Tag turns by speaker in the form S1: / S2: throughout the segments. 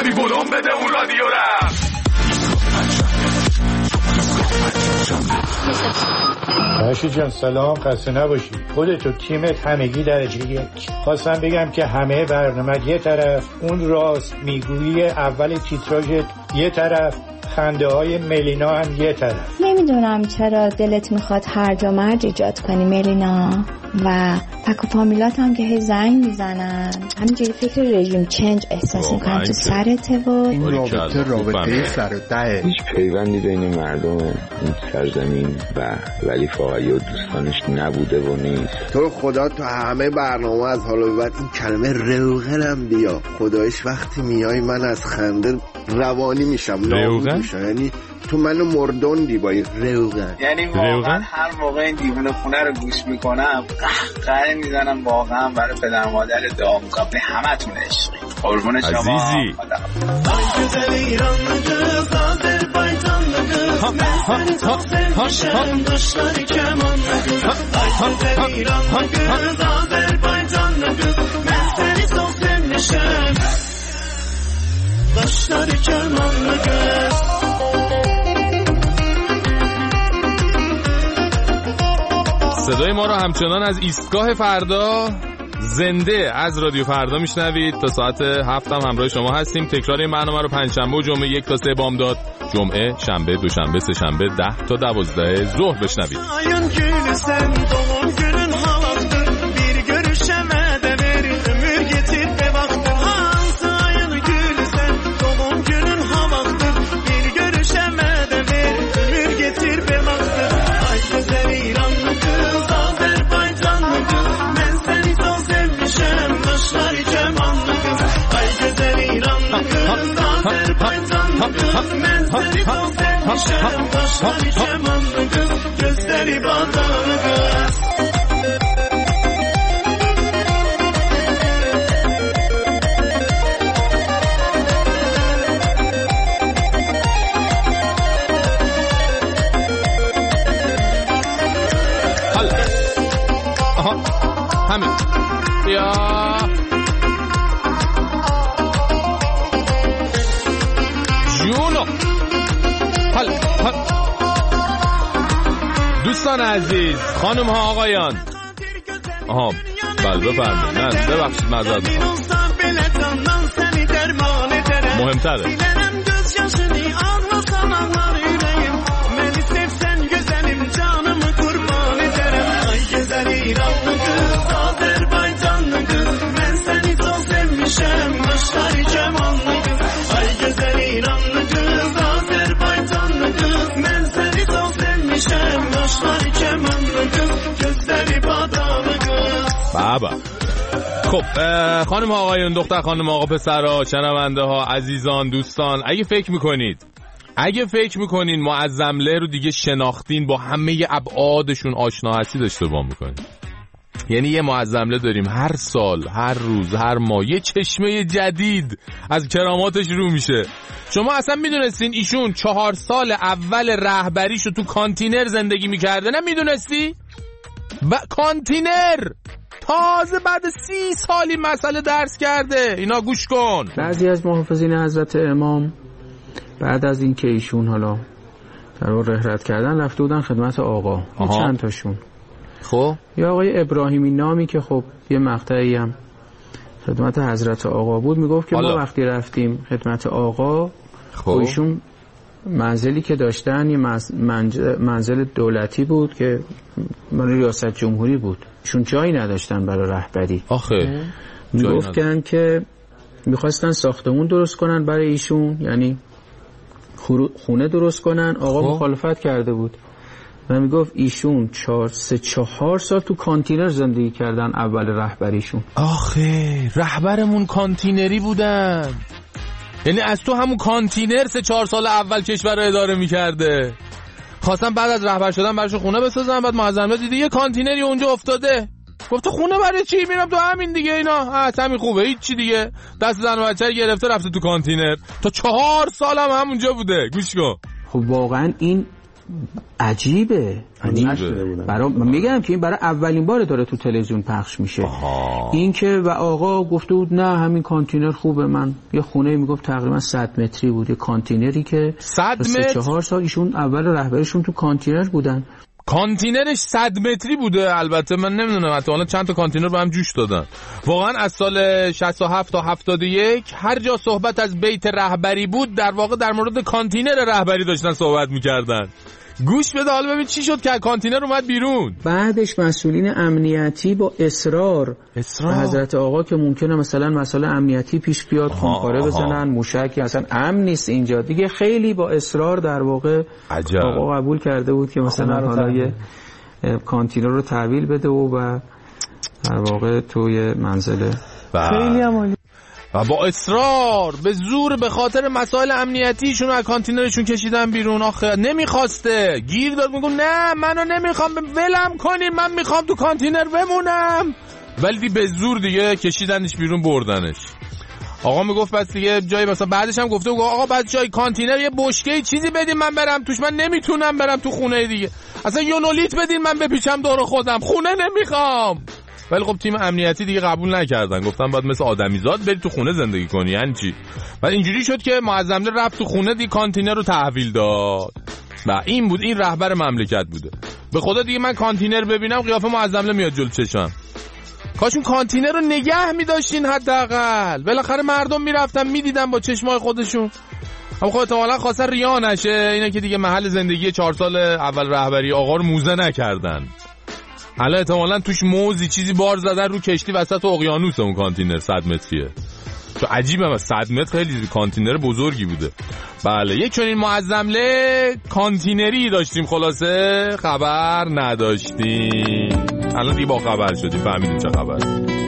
S1: بی بودم بده اون رادیو را.
S2: باشی جان سلام، خسته نباشی. خودت و تیمت همگی درجه یک. خواستم بگم که همه برنامه یه طرف، اون راست میگویی اول تیتراژ یه طرف، خنده های ملینا هم یه طرف.
S3: نمیدونم چرا دلت میخواد هرج و مرج ایجاد کنی ملینا، و پک و فامیلات هم که هی زنگ میزنن، همینجوری فکر رژیم چنج احساس میکنم تو سرته و
S4: این رابطه سر و ده.
S5: هیچ پیوندی بین مردم این سرزمین و ولی فاقی و دوستانش نبوده و نیست.
S4: تو خدا تو همه برنامه از حالا به بعد این کلمه روغنم بیا. خدایش وقتی میای من از خنده روانی میشم، نابود میشم. یعنی تو منو مردوندی با این روغن.
S6: یعنی واقعا هر موقع این دیوونه خونه رو گوش میکنم قهقه میزنم، واقعا برای پدر مادر دعا میکنم به همتون عشقی. قربون شما
S7: عزیزی. صدای ما رو همچنان از ایستگاه فردا زنده از رادیو فردا میشنوید. تا ساعت 7 هم همراه شما هستیم. تکرار این برنامه رو پنجشنبه و جمعه 1 تا 3 بامداد، جمعه، شنبه، دوشنبه، سه شنبه 10 تا 12 ظهر بشنوید. همین یا جونو. دوستان عزیز، خانم ها، آقایان، بله بفرمایید. نه ببخشید معذرت میخوام، مهمتره. بابا خب خانم ها، آقایون، دختر خانم، آقا پسرها، شنونده ها، عزیزان، دوستان، اگه فکر میکنین معظمله رو دیگه شناختین، با همه ابعادشون آشنا هستی، اشتباه میکنین. یعنی یه معظمله داریم هر سال، هر روز، هر ماه یه چشمه جدید از کراماتش رو میشه. شما اصلا میدونستین ایشون 4 سال اول رهبریشو تو کانتینر زندگی میکرده؟ نه میدونستی؟ کانتینر تازه بعد 30 سالی مسئله درس کرده. اینا گوش کن.
S8: بعضی از محافظین حضرت امام بعد از این که ایشون حالا در واقع رحلت کردن رفته بودن خدمت آقا. چند تاشون.
S7: خب
S8: یا آقای ابراهیمی نامی که خب یه مقطعی هم خدمت حضرت آقا بود، میگفت که ما وقتی رفتیم خدمت آقا، خب ایشون منزلی که داشتن یه منزل دولتی بود که برای ریاست جمهوری بود. ایشون جایی نداشتن برای رهبری.
S7: آخه
S8: میگفتن که میخواستن ساختمون درست کنن برای ایشون، یعنی خونه درست کنن. آقا مخالفت کرده بود و میگفت ایشون 4 سال تو کانتینر زندگی کردن اول رهبریشون.
S7: آخه رهبرمون کانتینری بودن، یعنی از تو همون کانتینر 3-4 سال اول کشور رو اداره میکرده. خواستم بعد از رهبر شدن براشو خونه بسازن، بعد معظمه دیده یه کانتینری اونجا افتاده، گفت خونه برای چی؟ میرم تو همین دیگه. اینا همین خوبه، هیچ چی دیگه. دست زن و بچه گرفته رفته تو کانتینر تا 4 سال هم همونجا بوده. گوش کن.
S8: خب واقعا این عجیبه. میگم که این برای اولین بار داره تو تلویزیون پخش میشه. این که و آقا گفته بود نه همین کانتینر خوبه. من یه خونه میگفت تقریبا 100 متری بود، یه کانتینری که
S7: 100 متر
S8: 4 سال ایشون اول رهبرشون تو کانتینر بودن.
S7: کانتینرش 100 متری بوده. البته من نمیدونم حالا چند تا کانتینر به هم جوش دادن. واقعا از سال 67 تا 71 هر جا صحبت از بیت رهبری بود در واقع در مورد کانتینر رهبری داشتن صحبت میکردن. گوش بده حالا ببین چی شد که کانتینر اومد بیرون.
S8: بعدش مسئولین امنیتی با اصرار حضرت آقا که ممکنه مثلا مسئله امنیتی پیش بیاد خونخواره بزنن، موشکی اصلا امن نیست اینجا دیگه، خیلی با اصرار در واقع آقا قبول کرده بود که مثلا حالا یه کانتینر رو تحویل بده و در واقع توی منزله. خیلی عالی
S7: و با اصرار به زور به خاطر مسائل امنیتیشون از کانتینرشون کشیدن بیرون. آخه نمیخواسته، گیر داد، میگم نه منو نمیخوام، ولم کنین، من میخوام تو کانتینر بمونم. ولی به زور دیگه کشیدنش بیرون، بردنش. آقا میگفت بس دیگه جایی مثلا بعدش هم گفته آقا بعد جای کانتینر یه بشکه چیزی بدین من برم توش، من نمیتونم برم تو خونه دیگه، اصلا یونولیت بدین من بپیچم دور خودم، خونه نمیخوام. ولی خب تیم امنیتی دیگه قبول نکردن، گفتن باید مثل آدمیزاد بری تو خونه زندگی کنی. یعنی چی؟ بعد اینجوری شد که معظمله رفت تو خونه دیگه کانتینر رو تحویل داد و این بود، این رهبر مملکت بوده. به خدا دیگه من کانتینر ببینم قیافه معظمله میاد جلو چشم. کاش اون کانتینر رو نگه می‌داشتین حداقل، بالاخره مردم میرفتن میدیدن با چشمای خودشون. اما خب احتمالاً خواستن ریا نشه، اینه که دیگه محل زندگی 4 سال اول رهبری آقا رو موزه نکردن. حالا احتمالاً توش موزی چیزی بار زدن رو کشتی وسط اقیانوس. اون کانتینر 100 متریه. تو عجیبه 100 متر خیلی کانتینر بزرگی بوده. بله یک چنین معظمله کانتینری داشتیم، خلاصه خبر نداشتیم. الان دیگه با خبر شدیم، فهمیدیم چه خبر.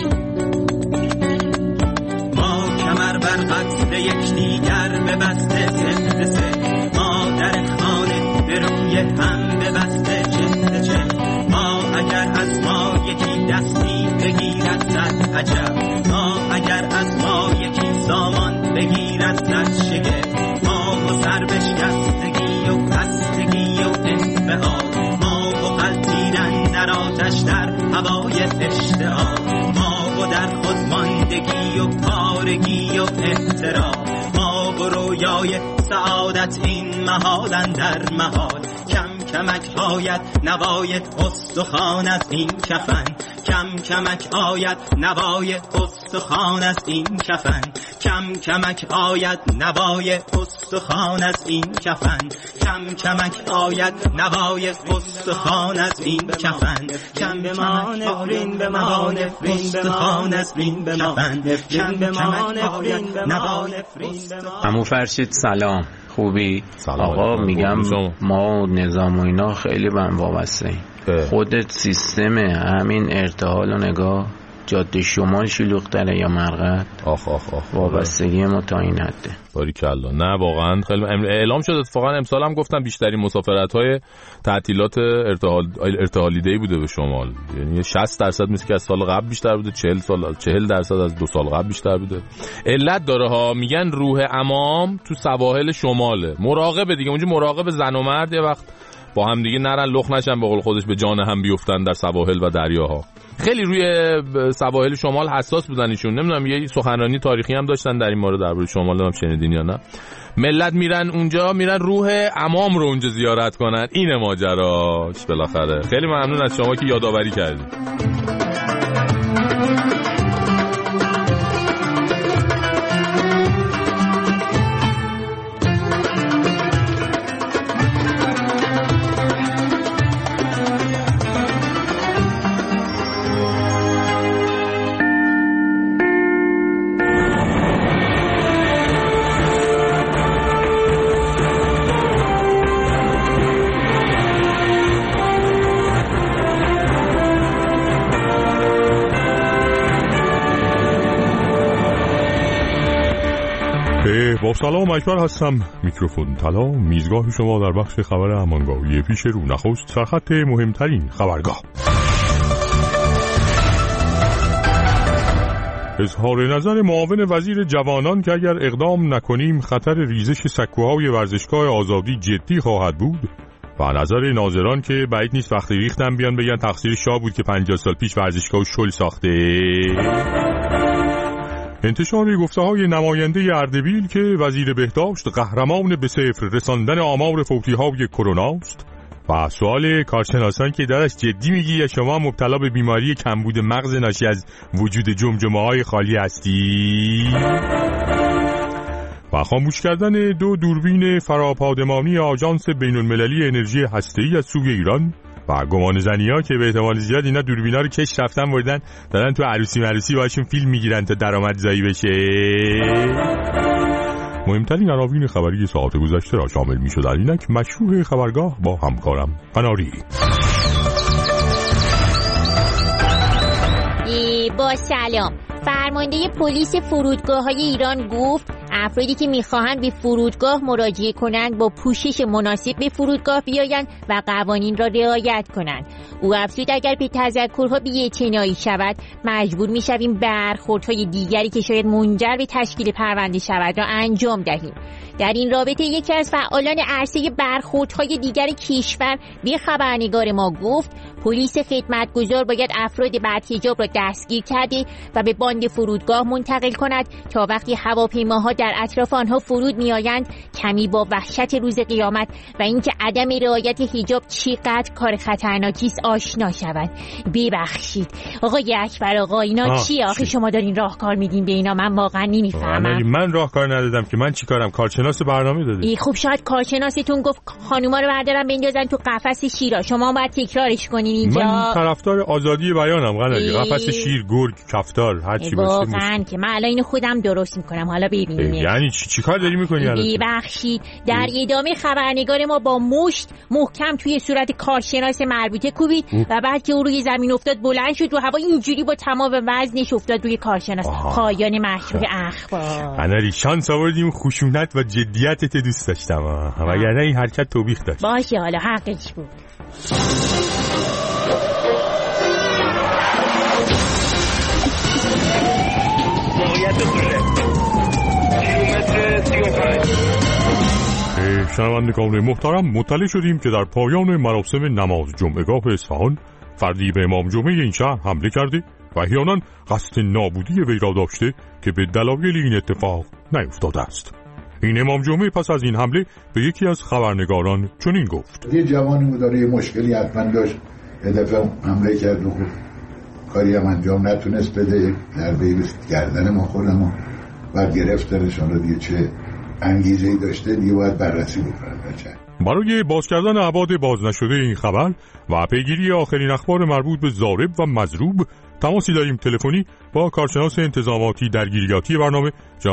S9: ما کمر بر قصد یکدیگر ببسته سه ما در خانه به روی هم ببسته چه ما اگر از ما یکی دستی بگیرد صد عجب، ما اگر از ما یکی سامان بگیرد صد شگفت، ما و سر بشکستگی و خستگی و انفعال، ما و غلطیدن در آتش در هوای اشتعال، ما و در خود ماندگی و پارگی و احترام، ما و رویای سعادت این محال در محال، کم کمک آید نوای استخوان از این کفن، کم کمک آید نوای استخوان از این کفن، کم کمک آید نوای استخوان از این کفن، کم کمک آید نوای استخوان از این کفن، کم بمان نفرین بمان استخوان از این کفن، کم بمان نفرین بمان
S10: عمو فرشید سلام، خوبی؟ آقا میگم ما نظام و اینا خیلی به هم وابسته ایم. خودت سیستم همین ارتحال و نگاه جاده شمال شلوغ‌تره یا مرقد؟
S7: آخ
S10: وابستگی ما تا این حده.
S7: باریکلا. نه واقعا خیلی اعلام شد اتفاقا امسال هم گفتم بیشترین مسافرت‌های تعطیلات ارتحالیده‌ای بوده به شمال، یعنی 60% مثل که از سال قبل بیشتر بوده، 40% از 2 سال قبل بیشتر بوده. علت داره ها، میگن روح امام تو سواحل شماله، مراقبه دیگه اونجا، مراقب زن و مرد یه وقت با هم دیگه نرن لخ نشن به قول خودش به جان هم بیفتن در سواحل و دریاها. خیلی روی سواحل شمال حساس بودن ایشون. نمیدونم یه سخنرانی تاریخی هم داشتن در این مورد درباره شمال، نمیدونم شنیدین یا نه. ملت میرن اونجا، میرن روح امام رو اونجا زیارت کنن. اینه ماجراش بالاخره. خیلی ممنون از شما که یادآوری کردید.
S11: با سلام اکبر هستم، میکروفون طلا، میزگاه شما در بخش خبر همانگاهی پیش رو. نخست سرخط مهمترین خبرگاه. اظهار نظر معاون وزیر جوانان که اگر اقدام نکنیم خطر ریزش سکوهای ورزشگاه آزادی جدی خواهد بود. و نظر ناظران که بعید نیست وقتی ریختن بیان بگن تقصیر شاه بود که 50 سال پیش ورزشگاه شل ساخته. انتشار گفته‌های نماینده اردبیل که وزیر بهداشت قهرمان به صفر رساندن آمار فوتی‌های کرونا است و سوال کارشناسان که درش جدی میگی یا شما مبتلا به بیماری کمبود مغز ناشی از وجود جمجمه‌های خالی هستی و خاموش کردن 2 دوربین فراپادمانی آژانس بین‌المللی انرژی هسته‌ای از سوی ایران و گمان زنی‌ها که به احتمال زیاد اینا دوربینا رو کش رفتن بردن دارن تو عروسی باشون فیلم میگیرن تا درآمدزایی بشه. مهمترین عناوین خبری ساعت گذشته را شامل می‌شد. اینک مشروع خبرگاه با همکارم قناری.
S12: با سلام. فرمانده پلیس فرودگاه‌های ایران گفت افرادی که می‌خواهند به فرودگاه مراجعه کنند با پوشش مناسب به فرودگاه بیایند و قوانین را رعایت کنند. او افزود اگر به تذکرها بی‌اعتنایی شود مجبور می‌شویم برخوردهای دیگری که شاید منجر به تشکیل پرونده شود را انجام دهیم. در این رابطه یکی از فعالان عرصه برخوردهای دیگر کشور به خبرنگار ما گفت پلیس خدمتگزار باید افراد بدحجاب را دستگیر کرده و به باند فرودگاه منتقل کند تا وقتی هواپیماها در اطراف آنها فرود میآیند کمی با وحشت روز قیامت و اینکه عدم رعایت حجاب چقدر کار خطرناکی است آشنا شوند. ببخشید آقای اکبر آقا اینا چی آخه شما دارین راهکار میدین به اینا؟ من واقعا نمیفهمم.
S11: من راهکار ندادم که، من چیکارم؟ کارشناس برنامه دادی.
S12: خب شاید کارشناستون گفت خانوما رو بردارن بندازن تو قفس شیرا، شما باید تکرارش کنین اینجا.
S11: من طرفدار آزادی بیانم قناری. قفس شیر، گرگ، کفتار، هر چی باشه.
S12: واقعا که من الان اینو خودم درست میکنم. حالا ببینید
S11: یعنی چیکار داری میکنی الان؟
S12: ببخشید در ادامه خبرنگار ما با مشت محکم توی صورت کارشناس مربوطه کوبید و بعد که او روی زمین افتاد بلند شد و هوا اینجوری با تمام وزنش افتاد روی کارشناس. پایان مشروع اخبار.
S11: قناری شانس آوردیم، خشونت و جدیتت دوست داشتم وگرنه این حرکت توبیخ داشت.
S12: باشه حالا حقش بود.
S11: شنوندگان محترم، مطلع شدیم که در پایان مراسم نماز جمعگاه اصفهان فردی به امام جمعه این شهر حمله کرده و احیانا قصد نابودی وی را داشته که به دلایل این اتفاق نیفتاده است. این امام جمعه پس از این حمله به یکی از خبرنگاران چنین گفت:
S13: یه جوانی داره یه مشکلی حتما داشت، یه دفعه حمله کرد و کاری هم انجام نتونست بده، در بیرست گردن ما خودمون بعد گرفتنشان رو. دیگه چه انگیزه‌ای داشته دیگه باید بررسی بکنن.
S11: برای باز کردن ابعاد باز نشده این خبر و پیگیری آخرین اخبار مربوط به ضارب و مضروب تماسی داریم تلفنی با کارشناس انتظاماتی درگیریاتی برنامه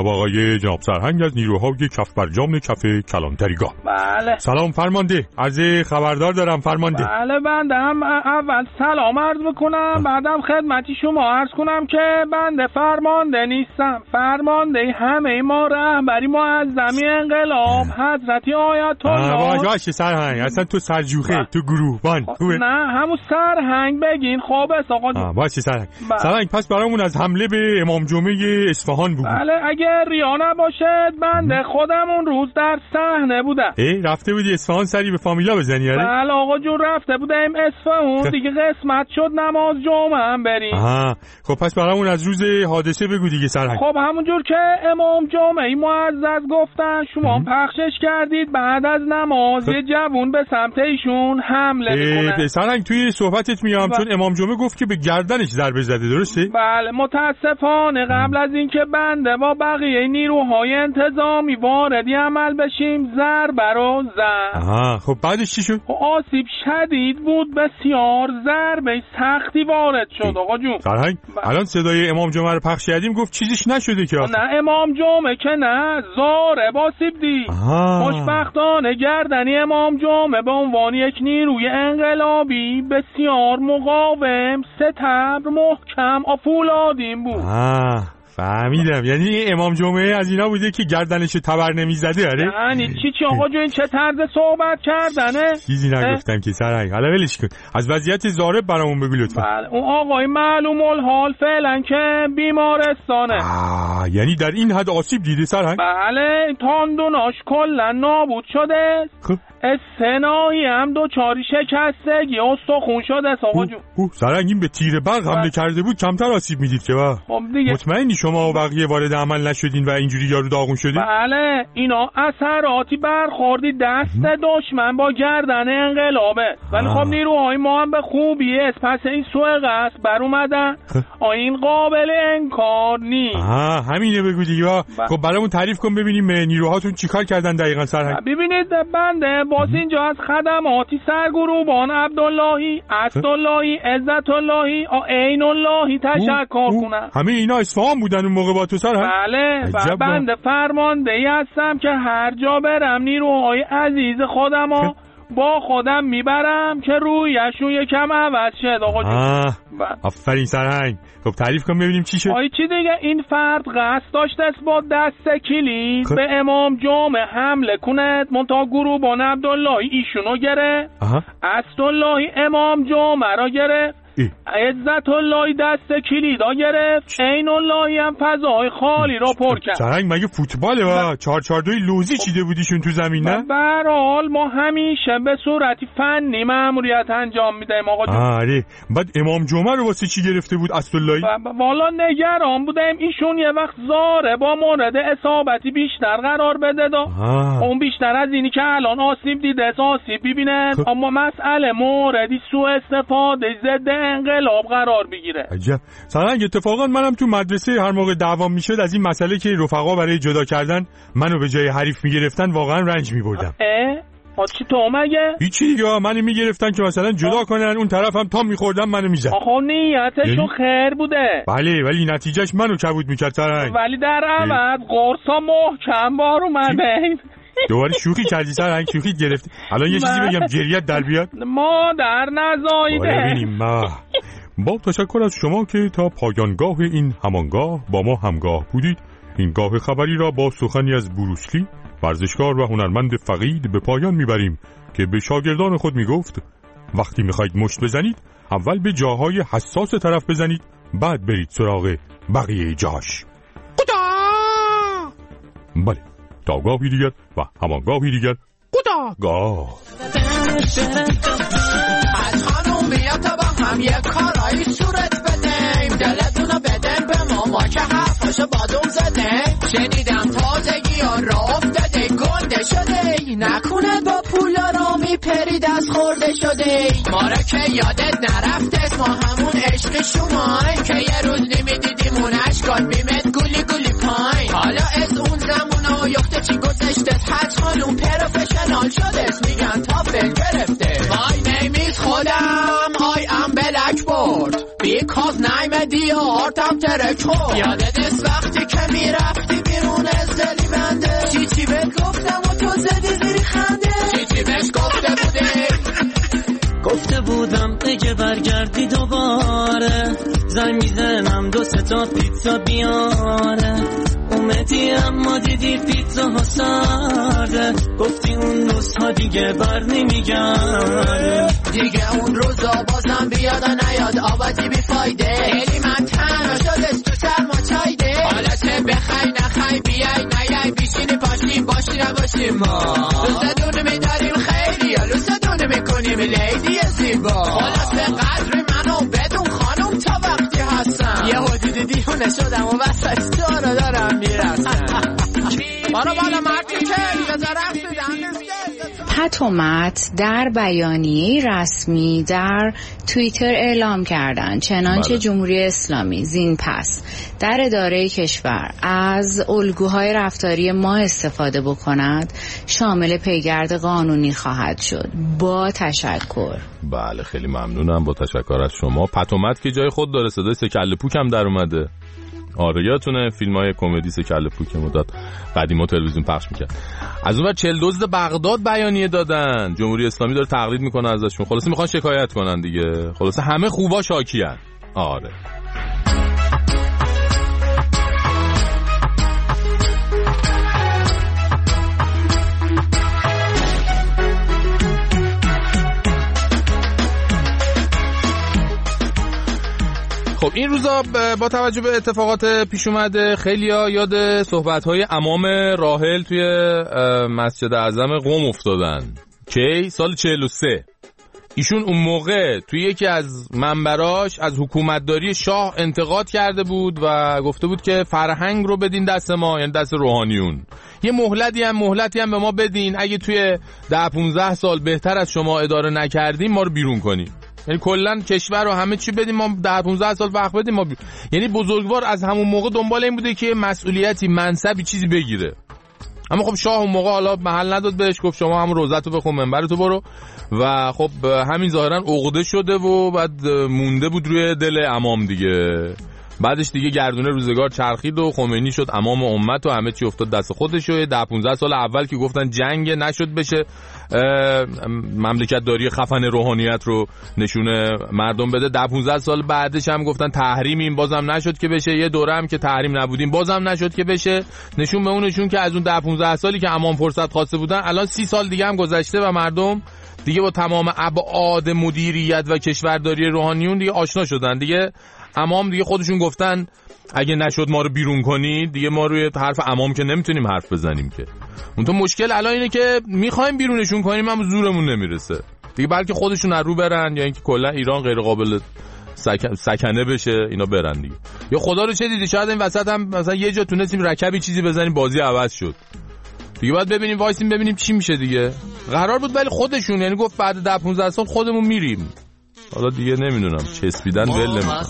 S11: جناب سرهنگ از نیروهای کف برجام کف کلانتریگاه.
S14: بله.
S11: سلام فرمانده، از خبردار دارم فرمانده.
S14: بله بنده هم اول سلام عرض بکنم بعدم خدمتی شما عرض کنم که بنده فرمانده نیستم، فرمانده همه ما رهبری معظمی انقلاب حضرت آیت الله.
S11: باشه سرهنگ، اصلا تو سرجوخه تو گروه بان خوبه.
S14: نه همون سرهنگ بگین. خب آقا
S11: باشه سرهنگ پس برامون از حمله به امام جمعه اصفهان بود.
S14: بله اگر ریا نباشد بنده خودم اون روز در صحنه بودم.
S11: رفته بودی اصفهان سری به فامیلا بزنی؟
S14: بله آقا جون رفته بودم اصفهان دیگه قسمت شد نماز جمعه هم بریم.
S11: خب پس برامون از روز حادثه بگو دیگه سرهنگ.
S14: خب همونجور که امام جمعه معزز گفتن شما پخشش کردید بعد از نماز یه جوون به سمت ایشون حمله میکنه.
S11: سرهنگ توی صحبتت میام چون امام جمعه گفت که به گردنش ضربه زده، درسته؟
S14: بله متاسفانه قبل از اینکه بنده با بقیه نیروهای انتظامی واردی عمل بشیم ضربه رو زد.
S11: خب بعدش چی شد؟
S14: آسیب شدید بود بسیار، ضربه سختی وارد شد آقا جون.
S11: سرهنگ الان صدای امام جمعه رو پخش کردیم گفت چیزیش نشده که
S14: نه امام جمعه که نه ضربه آسیب دید. خوشبختانه گردنی امام جمعه به عنوان یک نیروی انقلابی بسیار مقاوم ستبر محکم فولادین بود.
S11: فهمیدم، یعنی امام جمعه از اینا بوده که گردنش تبر نمیزده.
S14: یعنی چی آقا جون چه طرز صحبت کردنه؟
S11: چیزی نگفتم که سرهنگ، حالا ولش کن. از وضعیت ضارب برامون بگو لطفا.
S14: بله اون آقای معلوم الحال فعلا که بیمارستانه.
S11: یعنی در این حد آسیب دیده سرهنگ؟
S14: بله، تاندوناش کلا نابود شده. خب استنایی هم دوچاری شکستگی استخون شده آقا جون.
S11: سرهنگ این به تیر برق حمله کرده بود کمتر آسیب میدید که با.
S14: خب دیگه
S11: مطمئنی شما و بقیه وارد عمل نشدین و اینجوری یارو داغون شدید؟
S14: بله، اینا اثراتی برخوردی دست دشمن با گردن انقلابه. ولی خب نیروهای ما هم به خوبی است. پس این سوء قصد بر اومدن. این قابل انکار نیست.
S11: همینه بگو دیگه. خب برامون تعریف کن ببینیم نیروهاتون چیکار کردن دقیقاً سرهنگ.
S14: ببینید بنده باز اینجا از خدماتی سرگروهبان عبداللهی، اسداللهی، عزت اللهی، عین اللهی تشکر کنم.
S11: همه اینا اصفهان بودن اون موقع با تو سرهنگ؟
S14: بله، بنده فرماندهی هستم که هر جا برم نیروهای عزیز خودمو با خودم میبرم که رویشون یکم عوض شد آقا جون.
S11: آفرین سرهنگ. خب تعریف کن ببینیم چی شد.
S14: چی دیگه، این فرد قصد داشت با دست کلید به امام جمعه حمله کند. منتها گروهبان عبداللهی ایشونو گرفت. اسداللهی امام جمعه را گرفت. عزت اللهی دست کلیدا گرفت. عین اللهی هم فضای خالی را پر کرد.
S11: سرهنگ مگه فوتباله و 4-4-2 لوزی چیده بودیشون تو زمین نه؟
S14: به هر حال ما همیشه به صورتی فنی مأموریت انجام میدیم آقا جون.
S11: آره. بعد امام جمعه رو واسه چی گرفته بود اسداللهی؟
S14: والا نگران بودیم ایشون یه وقت زاره با مورد اصابتی بیشتر قرار بده دا. اون بیشتر از اینی که الان آسیب دیده آسیب ببینه. اما مسئله موردی سوء استفاده ضد انقلاب قرار بگیره.
S11: عجب. سرهنگ اتفاقا منم تو مدرسه هر موقع دعوام میشد از این مسئله که رفقا برای جدا کردن منو به جای حریف میگرفتن واقعا رنج میبردم.
S14: چی تو مگه؟
S11: هیچی دیگه، منو میگرفتن که مثلا جدا کنن، اون طرف هم تام میخوردم منو میزد.
S14: آخه نیتشون خیر بوده.
S11: بله، ولی نتیجهش منو کبود میکرد سرهنگ.
S14: ولی در عوض قرصا محکم بار اومده.
S11: دوباره شوخی کردی سرهنگ، شوخی گرفتی. الان یه چیزی بگم گریت در بیاد.
S14: مادر نزایده.
S11: ببینیم با تشکر از شما که تا پایانگاه این همانگاه با ما همگاه بودید. این گاه خبری را با سخنی از بروسلی، ورزشکار و هنرمند فقید به پایان میبریم که به شاگردان خود میگفت وقتی میخواید مشت بزنید اول به جاهای حساس طرف بزنید، بعد برید سراغ بقیه جاش. بله، تا گاهی دیگر و همانگاهی دیگر. گاه
S15: از خانوم بیا تا با هم یک کارایی صورت بدیم، دلتونو بدن به ما که حرفاشو بادوم زدیم. شنیدم تازگی ها را افتاده گنده شده، نکنه با پولا را میپرید از خورده شده. ما را که یادت نرفت ما همون عشق شمای که یه روز نمیدیدیم اون عشقات بیمت گولی گولی پای. حالا از اون زمون ها یخته چی گذشته، حج خانوم پروفشنال شده، میگن تا فیل گرفته. My name is خودم I am Blackboard because name دیار تم ترک خود. یادت از وقتی که میرفتی بیرون از دلی بنده، چی بهت گفتم و تو زدی زیری خنده. چی بهش گفته بودی؟
S16: گفته بودم اگه برگردی دوباره زنگ میزنم 2-3 تا پیتزا بیاره. اومدی اما دیدی پیتزا ها سرده، گفتی اون روزها دیگه بر نمیگرده.
S15: دیگه اون روزا بازم بیاد و نیاد، آبادی بی فایده. دلی من تنها شدش تو سرما چایده. حالا چه بخوای نخوای بیای نیای بیشینی پاشیم باشی نباشیم ما. لوسه میداریم خیلی یا لوسه میکنیم لیدی زیبا. خلاصه قدر منو بدون خانم تا وقتی هستم یه حدودی دیونه شدم و وسط تو رو دارم میرسم. بارو بالا مردی که
S17: پتومت در بیانیه رسمی در توییتر اعلام کردند چنانچه جمهوری اسلامی زین پس در اداره کشور از الگوهای رفتاری ما استفاده بکند شامل پیگرد قانونی خواهد شد. با تشکر.
S7: بله خیلی ممنونم، با تشکر از شما. پتومت که جای خود داره، صدای سکل پوک هم در اومده. آره یادتونه فیلم‌های کمدی سکل پوک مدت قدیما تلویزیون پخش می‌کرد. از اون ور 40 دزد بغداد بیانیه دادن، جمهوری اسلامی داره تقلید میکنه ازشون. خلاصه میخوان شکایت کنن دیگه. خلاصه همه خوبا شاکیان. آره خب این روزا با توجه به اتفاقات پیش اومده خیلیا یاد صحبت‌های عمام راحل توی مسجد اعظم قم افتادن. کی؟ سال 43. ایشون اون موقع توی یکی از منبراش از حکومتداری شاه انتقاد کرده بود و گفته بود که فرهنگ رو بدین دست ما، یعنی دست روحانیون. یه مهلتی هم به ما بدین، اگه توی 10-15 سال بهتر از شما اداره نکردیم ما رو بیرون کنیم. یعنی کلا کشور رو همه چی بدیم، ما 10-15 سال وقت بدیم ما یعنی بزرگوار از همون موقع دنبال این بوده که مسئولیتی، منصبی، چیزی بگیره. اما خب شاه اون موقع حالا محل نداد بهش، گفت شما هم روزتو بخون، منبرتو برو، و خب همین ظاهرا عقده شده و بعد مونده بود روی دل امام دیگه. بعدش دیگه گردونه روزگار چرخید و خمینی شد امام امت و همه چی افتاد دست خودش. و 10-15 سال اول که گفتن جنگ نشد بشه مملکت داری خفن روحانیت رو نشونه مردم بده، 10-15 سال بعدش هم گفتن تحریمیم، بازم نشد که بشه. یه دوره هم که تحریم نبودیم بازم نشد که بشه. نشون به اونشون که از اون 10-15 سالی که امام فرصت خواسته بودن الان 30 سال دیگه هم گذشته و مردم دیگه با تمام ابعاد مدیریت و کشورداری روحانیون دیگه آشنا شدن. دیگه امام دیگه خودشون گفتن اگه نشد ما رو بیرون کنید، دیگه ما روی حرف امام که نمیتونیم حرف بزنیم که. اون تو مشکل الان اینه که میخوایم بیرونشون کنیم اما زورمون نمیرسه دیگه، بلکه خودشون از رو برن یا اینکه کلا ایران غیر قابل سکنه بشه اینا برن دیگه. یا خدا رو چه دیدی، شاید این وسط هم مثلا یه جا تونستیم رکبی چیزی بزنیم بازی عوض شد دیگه. باید ببینیم وایسیم ببینیم چی میشه دیگه. قرار بود ولی خودشون یعنی گفت بعد 10-15 سال خودمون میریم. حالا دیگه نمیدونم چسبیدن ول نمیکنم.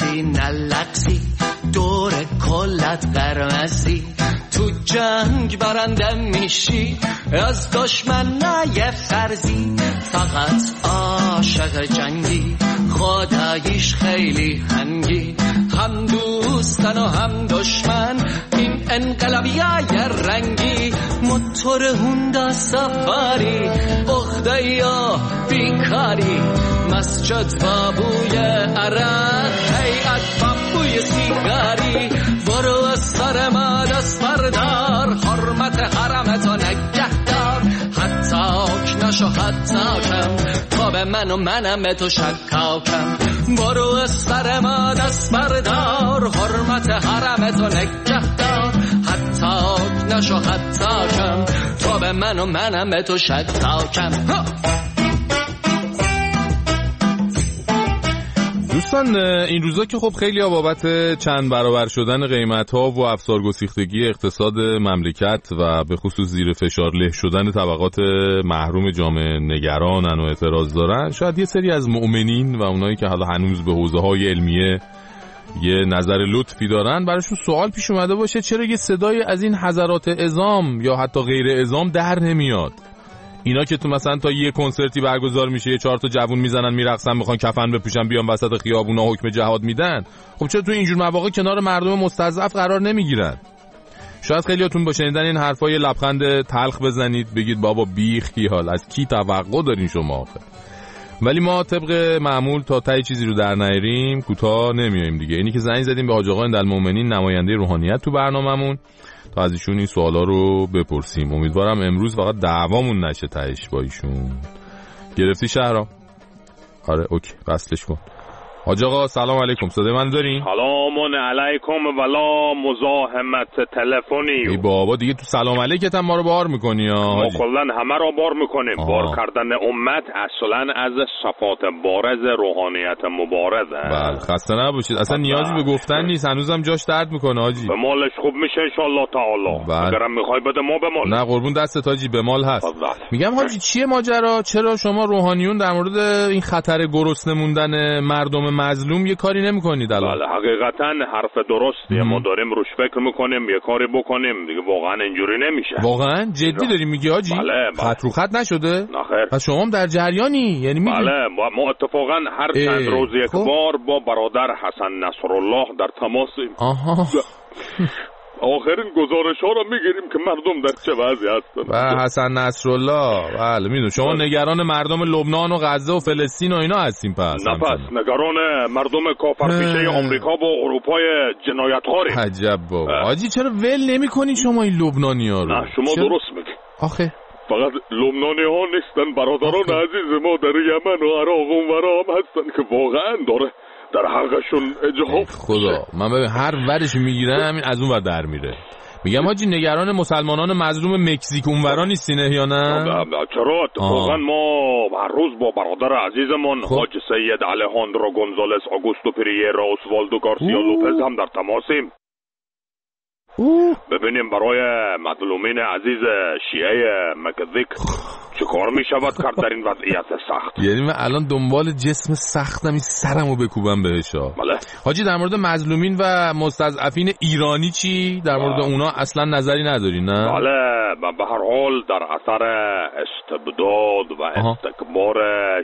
S16: دور کلت قرمزی تو جنگ برنده میشی، از دشمن نه فرزی، فقط عاشق جنگی، خداییش خیلی هنگی، هم دوستن و هم دشمن، این انقلابیای رنگی، موتور هوندا سفاری، اخده یا بیکاری، مسجد بابوی عرق، هیئت بابوی سیگاری، برو از سر ما دست بردار، حرمت حرمتو نگهدار، حتی نشو حتی کم، تا به من و منم به تو شکاکم، برو از سر ما دست بردار، حرمت حرمتو نگهدار، حتی نشو حتی کم، تا به من و منم به تو شکاکم.
S7: دوستان این روزا که خب خیلی ها بابت چند برابر شدن قیمت ها و افزار گسیختگی اقتصاد مملکت و به خصوص زیر فشار له شدن طبقات محروم جامعه نگرانن و اعتراض دارن، شاید یه سری از مؤمنین و اونایی که حالا هنوز به حوزه های علمیه یه نظر لطفی دارن براشون سوال پیش اومده باشه چرا یه صدای از این حضرات عظام یا حتی غیر عظام در نمیاد. اینا که تو مثلا تا یه کنسرتی برگزار میشه یه 4 تا جوون میزنن میرقصن میخوان کفن بپوشن بیان وسط خیابونا حکم جهاد میدن، خب چرا تو اینجور مواقع کنار مردم مستضعف قرار نمیگیرن؟ شاید خیلیاتون با شنیدن این حرفا یه لبخند تلخ بزنید بگید بابا بیخی حال، از کی توقع دارین شما آخه؟ ولی ما طبق معمول تا ته چیزی رو در نیاریم کوتاه نمیایم دیگه. اینی که زنگ زدیم به حاج آقا اندالمؤمنین نماینده روحانیت تو برنامه‌مون تا از ایشون این سوالا رو بپرسیم. امیدوارم امروز فقط دعوامون نشه تهش با ایشون. گرفتی شهرام؟ آره اوکی وصلش کن. حاج آقا سلام علیکم، صدای من دارین؟
S1: سلام علیکم ولا مزاحمت تلفنی.
S7: ای بابا دیگه تو سلام علیکت هم ما رو بار میکنی ها.
S1: ما کلا همه رو بار میکنیم. بار کردن امت اصلا از صفات بارز روحانیت مبارزه.
S7: بله خسته نباشید، اصلا نیازی به گفتن نیست، هنوزم جاش درد میکنه حاجی.
S1: به مالش خوب میشه ان شاء الله تعالی. اگرم میخوای بده ما به مال.
S7: نه قربون دستت حاجی، به مال هست. میگم حاجی چیه ماجرا؟ چرا شما روحانیون در مورد این خطر گرسنه موندن مردم مظلوم یه کاری نمی‌کنید الان؟
S1: بله حقیقتا حرف درستیه، ما داریم روش فکر می‌کنیم یه کاری بکنیم دیگه، واقعا اینجوری نمیشه.
S7: واقعا جدی داری میگی حاجی؟
S1: بله.
S7: خط رو خط نشده؟
S1: نه خیر.
S7: پس شما هم در جریانی؟ یعنی میگی
S1: بله ما اتفاقا هر چند روز یک بار با برادر حسن نصرالله در تماسیم.
S7: آها
S1: آخرین گزارش ها رو میگیریم که مردم در چه وضعی هستن.
S7: و حسن نصرالله بله میدونم شما نگران مردم لبنان و غزه و فلسطین و اینا هستیم. پس
S1: نه پس نگران مردم کافرپیشه آمریکا و اروپای جنایتخواریم.
S7: عجب بابا حاجی چرا ول نمی‌کنید شما این لبنانی‌ها رو؟
S1: نه شما درست میگی.
S7: آخه
S1: فقط لبنانی ها نیستن، برادران عزیز ما در یمن و عراق اونورا هم هستن که واقعا داره در حقشون اجحاف
S7: خدا. من ببین هر ورش میگیرن همین از اون ور در میره. میگم حاجی نگران مسلمانان مظلوم مکزیک اونورا نیستینه یا نه؟
S1: چرا اتفاقا ما هر روز با برادر عزیزمون حاج سید الهاندرو گونزالس آگوستو پریرا اوسوالدو گارسیا لوپز هم در تماسیم. ببینیم برای مظلومین عزیز شیعه مکزیک چه کار می شود کرد در این وضعیت سخت.
S7: یعنی من الان دنبال جسم سختم سرمو بکوبم بهش.
S1: بله
S7: حاجی در مورد مظلومین و مستضعفین ایرانی چی؟ در مورد اونا اصلا نظری نداری نه؟
S1: بله به هر حال در اثر استبداد و استکبار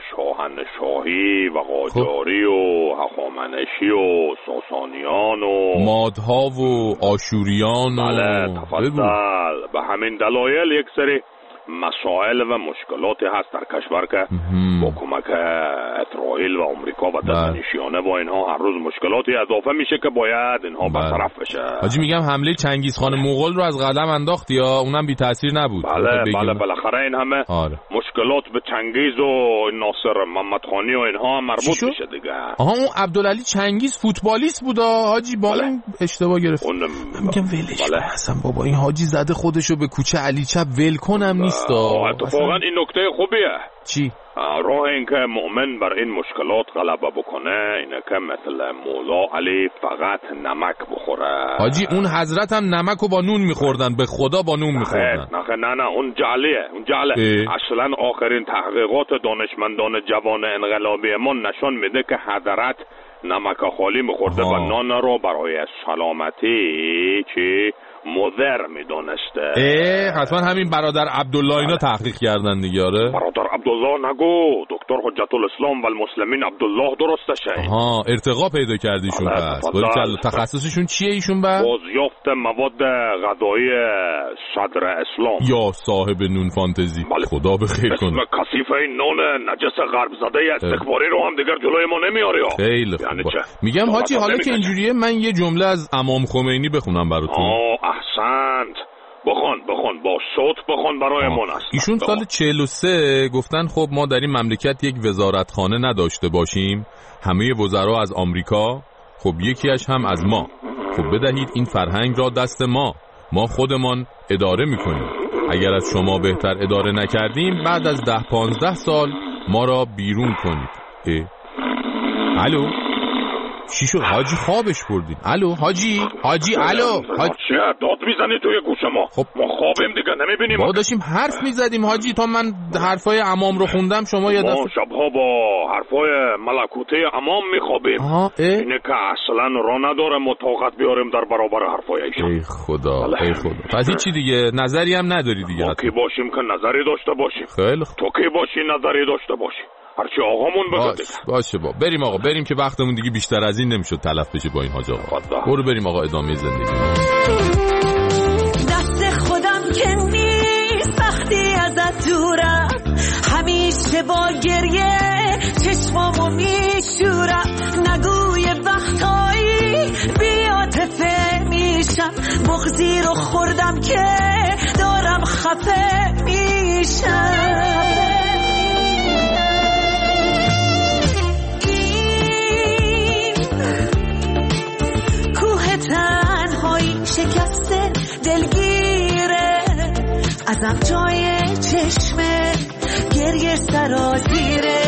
S1: شاهنشاهی و قاجاری و هخامنشی و ساسانیان و
S7: مادها و آشوریان
S1: بله تفضل به همین دلایل یک سری مسائل و مشکلاتی هست در کشور که با کمک اسرائیل و آمریکا و دستنشینانه با اینها هر روز مشکلاتی اضافه میشه که باید اینها برطرف بشه.
S7: حاجی میگم حمله چنگیزخان مغول رو از قلم انداخت یا اونم بی تاثیر نبود؟
S1: بله بالاخره این همه مشکلات به چنگیز و ناصر محمدخانی و اینها هم مربوط میشه دیگه.
S7: اون عبدالعلی چنگیز فوتبالیست بود حاجی با این اشتباه گرفت. میگم ولش کن اصلا بابا این حاجی زده خودشو به کوچه علی چپ ول کنم نیست.
S1: اتفاقا این نکته خوبیه.
S7: چی؟
S1: راه این که مؤمن بر این مشکلات غلبه بکنه اینه که مثل مولا علی فقط نمک بخوره.
S7: حاجی اون حضرت هم نمک با نون میخوردن، به خدا با نون میخوردن.
S1: نه اون جعله. اصلا آخرین تحقیقات دانشمندان جوان انقلابی ما نشان میده که حضرت نمک خالی میخورده و نان رو برای سلامتی چی مضر میدونسته.
S7: حتما همین برادر عبدالله اینا تحقیق کردن دیگه. آره
S1: برادر عبدالله نگو، دکتر حجت الاسلام و المسلمین عبدالله درستشه.
S7: ارتقا پیدا کردیشون. پس تخصصشون چیه ایشون؟
S1: بازیافت مواد غذایی صدر اسلام.
S7: یا صاحب نون فانتزی. خدا بخیر کنه.
S1: اسم کثیف این نون نجس غرب زده استکباری رو هم دیگر جلوی ما نمیاره.
S7: خیلی خوب. میگم حاجی حالا که اینجوریه من یه جمله از امام خمینی بخونم براتون.
S1: احسنت. بخون با صوت بخون برای من است.
S7: ایشون سال 43 گفتن خب ما در این مملکت یک وزارتخانه نداشته باشیم، همه وزرا از آمریکا، خب یکیش هم از ما، خب بدهید این فرهنگ را دست ما خودمان اداره میکنیم. اگر از شما بهتر اداره نکردیم بعد از 10-15 سال ما را بیرون کنید. الو چی شد حاجی؟ خوابش بردین. الو حاجی الو
S1: چه داد میزنی توی گوش ما؟
S7: خب
S1: ما خوابیم دیگه نمیبینیم.
S7: ما داشتیم حرف میزدیم حاجی تا من حرفای امام رو خوندم شما یه دست.
S1: ما شبها با حرفای ملکوته امام میخوابیم. اینه که اصلا را نداره ما طاقت بیاریم در برابر حرفای ایشون.
S7: ای خدا. پس هیچی دیگه نظری هم نداری دیگه؟
S1: ما کی باشیم که نظری داشته باشیم؟
S7: خیلی
S1: تو کی باشی نظری داشته باشی؟ هرچی آقامون بگه
S7: باشه بریم آقا، بریم که وقتمون دیگه بیشتر از این نمیشد تلف بشه با این حاج آقا. برو بریم آقا ادامه زندگی.
S18: دست خودم که نیست وقتی ازت دورم، همیشه با گریه چشمامو میشورم، نگوی وقتایی بی‌عاطفه میشم، بغضی رو خوردم که دارم خفه میشم. تنهایی شکسته دلگیره، ازم جای چشمه گریه سرازیره،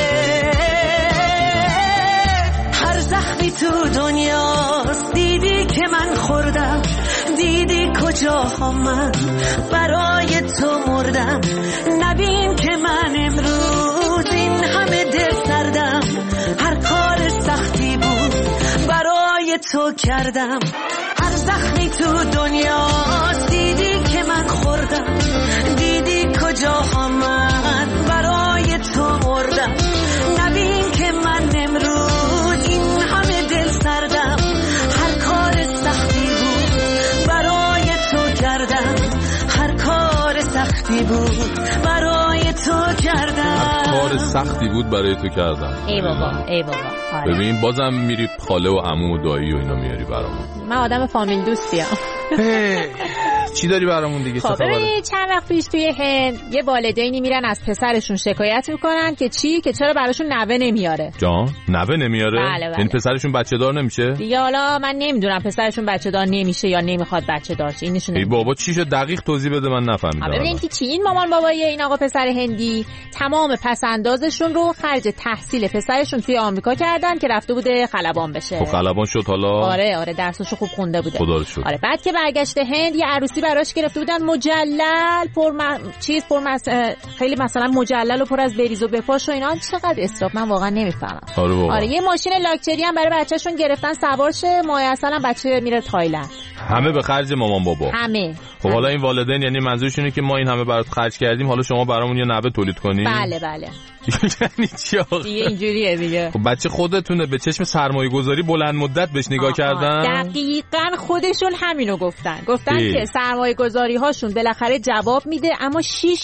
S18: هر زخمی تو دنیاست دیدی که من خوردم، دیدی کجاها من برای تو مردم، نبین که من امروز این همه دل سردم، هر کار سختی بود برای تو کردم، هر زخمی تو دنیاست دیدی که من خوردم، دیدی کجاها من برای تو مردم، نبین که من امروز این همه دل سردم، هر کار سختی بود برای تو کردم، هر کار سختی بود برای تو کردم،
S7: هر کار سختی بود برای تو کردم.
S12: ای بابا
S7: ببین بازم میری خاله و عمو و دایی و اینا میاری برامون.
S12: من آدم فامیل دوستیم.
S7: چی داری برامون دیگه؟
S12: خب ببینید چند وقت پیش توی هند یه والدینی میرن از پسرشون شکایت میکنن که چرا براشون نوه نمیاره.
S7: جان نوه نمیاره؟
S12: بله.
S7: این پسرشون بچه دار نمیشه؟
S12: دیگه حالا من نمیدونم پسرشون بچه دار نمیشه یا نمیخواد بچه دار شه. اینشون
S7: ای بابا چی شد دقیق توضیح بده من نفهمیدم.
S12: ببینید که چی این مامان بابای این آقا پسر هندی تمام پس اندازشون رو خرج تحصیل پسرشون توی آمریکا کردن که رفته بوده خلبان بشه.
S7: خب خلبان شد حالا؟
S12: آره درسشو خوب خونده بوده.
S7: خدا رو شکر.
S12: آره بعد که برگشته هند یه عروسی براش گرفته بودن مجلل خیلی مثلا مجلل و پر از بریز و بپاش و اینا. چقدر اسراف من واقعا نمیفهمم.
S7: آره
S12: یه ماشین لاکچری هم برای بچه‌شون گرفتن سوار شه ماه اصلا بچه میره تایلند.
S7: همه به خرج مامان بابا.
S12: همه.
S7: خب حالا این والدین یعنی منظورشونه که ما این همه برات خرج کردیم حالا شما برامون یه نوه تولید کنی؟
S12: بله
S7: یعنی چی آخه؟
S12: دیگه اینجوریه دیگه.
S7: خب بچه خودتونه به چشم سرمایه‌گذاری بلند مدت بهش نگاه کردن؟
S12: دقیقاً خودشون همینو گفتن که سرمایه‌گذاری هاشون بالاخره جواب میده اما 6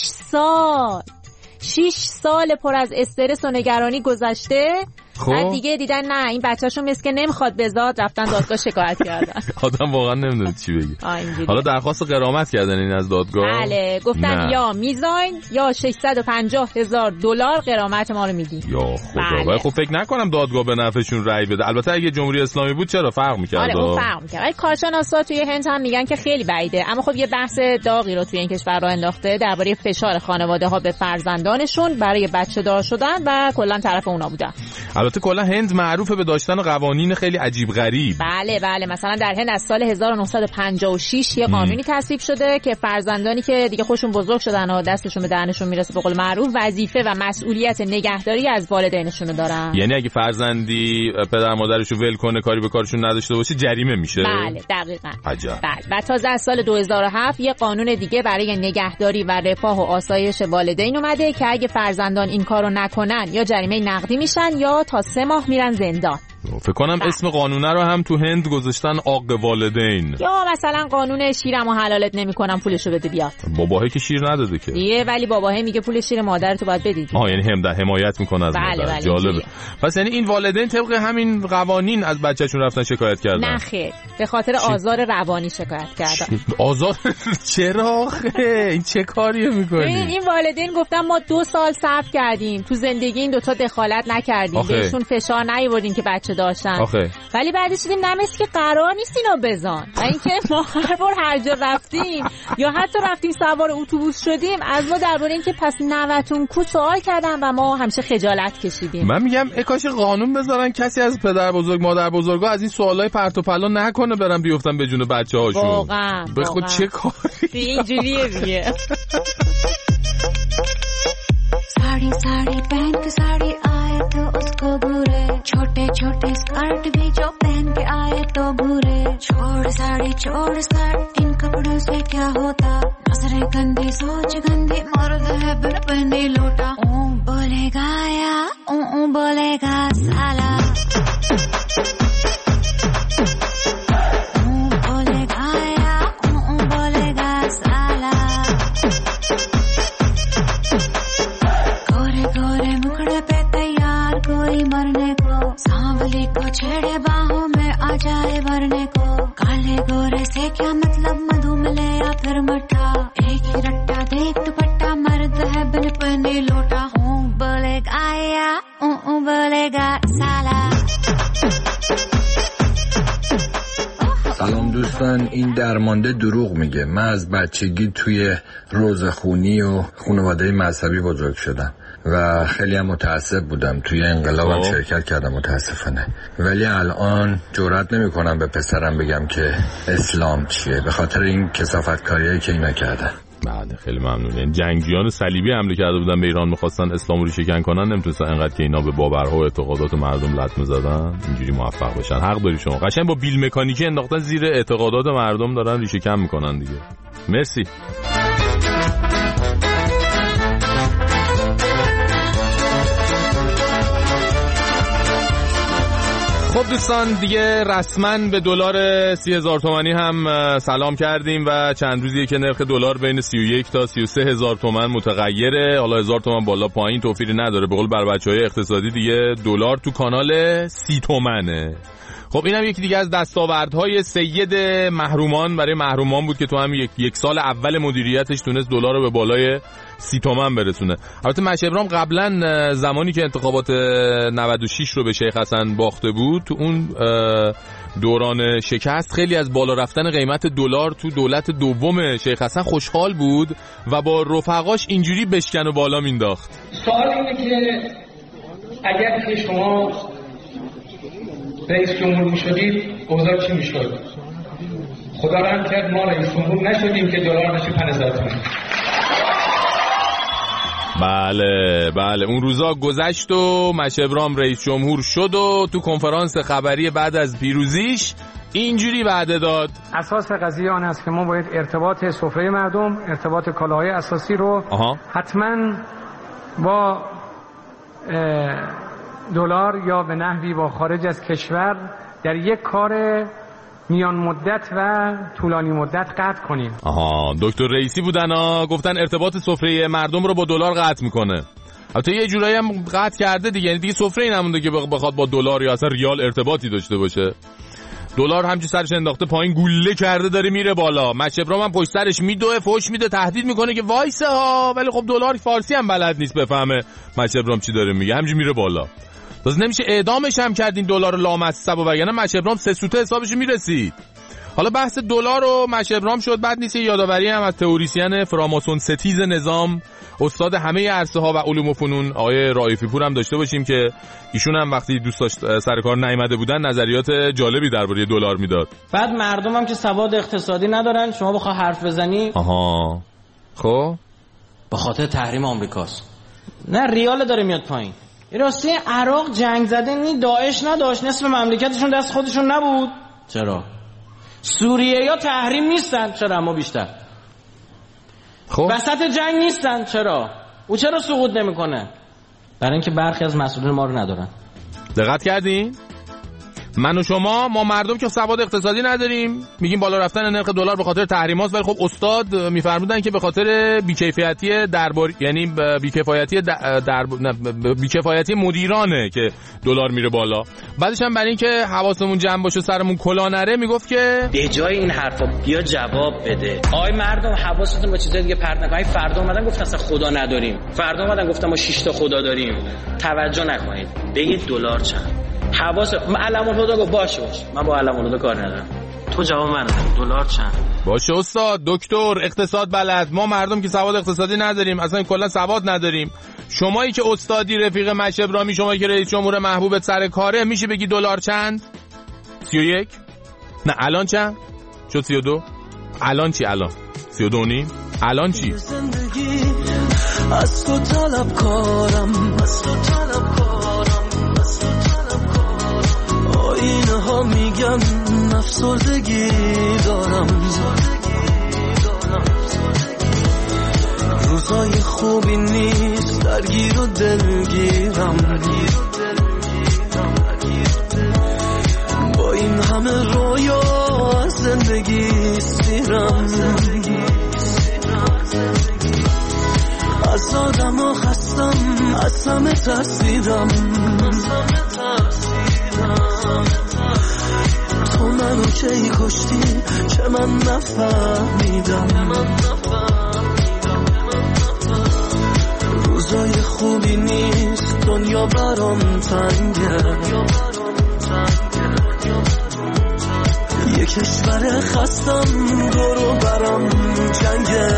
S12: سال پر از استرس و نگرانی گذشته. بعد دیگه دیدن نه این بچه‌شون مثل که نمیخواد بزاد رفتن دادگاه شکایت کردن.
S7: آدم واقعا نمیدونه چی بگه. حالا درخواست غرامت کردن این از دادگاه؟
S12: بله گفتن یا میزاین یا $650,000 غرامت ما رو میدی.
S7: یا خدا. بله. خب فکر نکنم دادگاه به نفعشون رأی بده. البته اگه جمهوری اسلامی بود چرا فرق می‌کرد؟
S12: آره اون فرق می‌کرد. ولی کارشناسا توی هند هم میگن که خیلی بعیده. اما خب یه بحث داغی رو توی این کشور راه انداخته درباره فشار خانواده‌ها به فرزندانشون برای بچه‌دار شدن و کلا طرف اونا بودن.
S7: البته کلا هند معروفه به داشتن قوانین خیلی عجیب غریب.
S12: بله مثلا در هند از سال 1956 یه قانونی تصویب شده که فرزندانی که دیگه خودشون بزرگ شدن و دستشون به دهنشون میرسه به قول معروف وظیفه و مسئولیت نگهداری از والدینشون دارن.
S7: یعنی اگه فرزندی پدر مادرش رو ول کنه کاری به کارشون نداشته باشه جریمه میشه.
S12: بله دقیقاً.
S7: عجب.
S12: بله و تازه از سال 2007 یه قانون دیگه برای نگهداری و رفاه و آسایش والدین اومده که اگه فرزندان این کارو نکنن یا جریمه نقدی میشن یا تا 3 ماه میرن زندان.
S7: فکر کنم اسم قانونه رو هم تو هند گذاشتن عاق والدین.
S12: یا مثلا قانون شیرمو حلالت نمیکنم پولشو بده بیاد.
S7: باباهه که شیر نداده که.
S12: ولی باباهه میگه پول شیر مادرتو باید بدید.
S7: یعنی حمایت میکنه از مادر. جالبه. پس یعنی این والدین طبق همین قوانین از بچه‌شون رفتن شکایت کردن.
S12: نه خیر. به خاطر آزار روانی شکایت کردن.
S7: آزار چرا خه؟ این چه کاریه میکنی؟
S12: این والدین گفتن ما 2 سال صبر کردیم. تو زندگی این دوتا دخالت نکردیم. بهشون فشار نیاوردیم که بچه داشتن. ولی بعدش دیدیم نمیشه که قرار نیست اینو بزن. اینکه ما هر بار هر جا رفتیم یا حتی رفتیم سوار اتوبوس شدیم از ما درباره اینکه پس نوتون کو سوال کردن و ما همیشه خجالت کشیدیم.
S7: من میگم کاش قانون بذارن کسی از پدر بزرگ مادر بزرگا از این سوالای پرت و پلا نکنه برن بیفتن به جون بچه‌هاشون.
S12: واقعا
S7: به خود چه کاری
S12: اینجوریه دیگه.
S19: साड़ी साड़ी पहन के साड़ी आए तो उसको बुरे छोटे छोटे स्कर्ट भी जो पहन के आए तो बुरे छोड़ साड़ी इन कपड़ों से क्या होता नजरें गंदी सोच गंदी मर्द है बिन पहने लोटा बोलेगा या बोलेगा साला बोलेगा या बोलेगा साला गोरे मुखड़े पे तैयार कोई मरने को सांवली को छेड़े बाहों में आ जाए भरने को काले गोरे से क्या मतलब मधु मिले या फिर मठा एक ही रट्टा देख दुपट्टा मर्द है बिन पहने लोटा बोलेगा या बोलेगा साला.
S20: سلام دوستان، این درمانده دروغ میگه. من از بچگی توی روزخونی و خانواده مذهبی بزرگ شدم و خیلی هم متعصب بودم. توی انقلابم شرکت کردم متاسفانه، ولی الان جرئت نمیکنم به پسرم بگم که اسلام چیه به خاطر این کثافتکاریایی که اینا کردن.
S7: بله خیلی ممنون. این جنگیان صلیبی حمله کرده بودن به ایران می‌خواستن اسلام رو ریشه‌کن کنن، نمیتونستن انقدر که اینا به باورها و اعتقادات مردم لطمه زدن اینجوری موفق بشن. حق داری شما. قشنگ با بیل مکانیکی انداختن زیر اعتقادات مردم دارن ریشه‌کن میکنن دیگه. مرسی. خب دوستان دیگه رسما به دلار 30,000 تومانی هم سلام کردیم و چند روزیه که نرخ دلار بین 31 تا 33,000 تومان متغیره. حالا 1000 تومان بالا پایین توفیری نداره. به قول بر بچهای اقتصادی دیگه دلار تو کانال 30 تومنه. خب اینم یکی دیگه از دستاوردهای سید محرومان برای محرومان بود که تو هم یک سال اول مدیریتش تونست دلار رو به بالای 30 تومن برسونه. البته مهدی ابراهیم قبلا زمانی که انتخابات 96 رو به شیخ حسن باخته بود، تو اون دوران شکست خیلی از بالا رفتن قیمت دلار تو دولت دوم شیخ حسن خوشحال بود و با رفقاش اینجوری بشکن و بالا مینداخت.
S21: سوال اینه که اگر که شما رئیس جمهور میشدید اوضاع چی میشد؟ خدا رحم کرد ما رئیس جمهور نشدیم که دلار بشه 5000 تومان.
S7: بله اون روزا گذشت و مهدی ابراهیم رئیس جمهور شد و تو کنفرانس خبری بعد از پیروزیش اینجوری وعده داد.
S21: اساس قضیه آن است که ما باید ارتباط سفره مردم، ارتباط کالاهای اساسی رو حتما با دلار یا به نحوی با خارج از کشور در یک کار میان مدت و طولانی مدت قطع کنیم.
S7: دکتر رئیسی بودن گفتن ارتباط سفره مردم رو با دلار قطع میکنه. البته یه جورایی هم قطع کرده دیگه، یعنی دیگه سفره نمونده که بخواد با دلار یا اصلا ریال ارتباطی داشته باشه. دلار همچین سرش انداخته پایین، گوله کرده داره میره بالا. مهدی ابراهیم هم پشت سرش میدوه، فحش میده، تهدید میکنه که وایسه ها، ولی خب دلار فارسی هم بلد نیست بفهمه مهدی ابراهیم چی داره میگه، همینجوری میره بالا. باز نمیشه اعدامش هم کردین دلار لامصب و وگرنه مهدی ابراهیم 3 سوته حسابش میرسید. حالا بحث دلار و مهدی ابراهیم شد، بعد نیست یادآوری هم از تئوریسین فراماسون ستیز نظام، استاد همه عرصه ها و علوم و فنون آقای رائفی پور هم داشته باشیم که ایشون هم وقتی دوست داشت سر کار نیامده بودن نظریات جالبی درباره دلار میداد.
S22: بعد مردم هم که سواد اقتصادی ندارن، شما بخوای حرف بزنی
S7: خب
S22: به خاطر تحریم آمریکاست. نه ریال داره میاد پایین. راستی عراق جنگ زده نی، داعش نداشت، نصف مملکتشون دست خودشون نبود. چرا؟ سوریه یا تحریم نیستن، چرا اما بیشتر؟ خب وسط جنگ نیستن، چرا؟ او چرا سقوط نمیکنه؟ برای اینکه برخی از مسئولین ما رو ندارن.
S7: دقت کردین؟ من و شما، ما مردم که سواد اقتصادی نداریم، میگیم بالا رفتن نرخ دلار به خاطر تحریمات، ولی خب استاد میفرمودن که به خاطر بیکیفیتی دربار، یعنی بیکفایتی مدیرانه که دلار میره بالا. بعدش هم برای اینکه حواسمون جمع باشه سرمون کلا نره میگفت که
S22: به جای این حرفا بیا جواب بده. آی مردم حواستون به چیزای دیگه پرت نکنید. فردا اومدن گفتن اصلا خدا نداریم، فردا اومدن گفتن ما 6 تا خدا داریم. توجه نکنید، بگید دلار چند. علم الهدا گفت باشه من با علم الهدا کار ندارم. تو جواب من دلار چند؟
S7: باشه استاد دکتر اقتصاد بلد، ما مردم که سواد اقتصادی نداریم، اصلا کلا سواد نداریم. شمایی که استادی رفیق مهدی ابراهیمی، شمایی که رئیس جمهور محبوبت سر کاره، میشه بگی دلار چند؟ 31؟ نه الان چند؟ شد 32؟ الان چی الان؟ 32 نیم؟ الان چی؟
S18: از تو طلب کارم، از تو طلب کارم، از تو طلب کارم. آینه ها میگن افسردگی دارم، روزای خوبی نیست، درگیر و دلگیرم. با این همه رویا از زندگی سیرم، از آدم ها خستم، از همه ترسیدم. تو منو کی کشتی که من نفهمیدم. روزای خوبی نیست، دنیا برام تنگه. یه کشور خستم، دورو برام جنگه.